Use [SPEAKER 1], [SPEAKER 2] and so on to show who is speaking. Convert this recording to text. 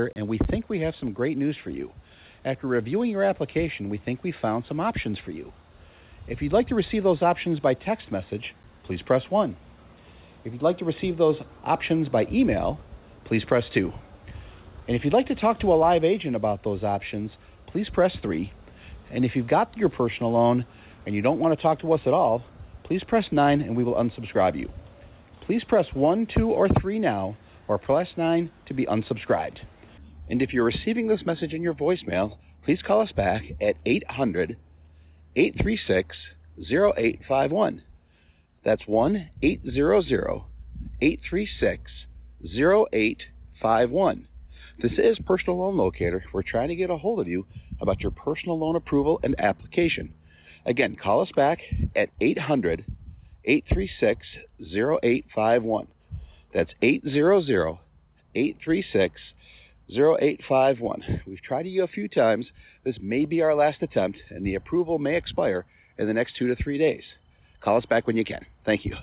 [SPEAKER 1] and we think we have some great news for you. After reviewing your application, we think we found some options for you. If you'd like to receive those options by text message, please press 1. If you'd like to receive those options by email, please press 2. And if you'd like to talk to a live agent about those options, please press 3. And if you've got your personal loan and you don't want to talk to us at all, please press 9 and we will unsubscribe you. Please press 1, 2, or 3 now, or press 9 to be unsubscribed. And if you're receiving this message in your voicemail, please call us back at 800-836-0851. That's 1-800-836-0851. This is Personal Loan Locator. We're trying to get a hold of you about your personal loan approval and application. Again, call us back at 800-836-0851. That's 800-836-0851. We've tried you a few times. This may be our last attempt, and the approval may expire in the next 2 to 3 days. Call us back when you can. Thank you.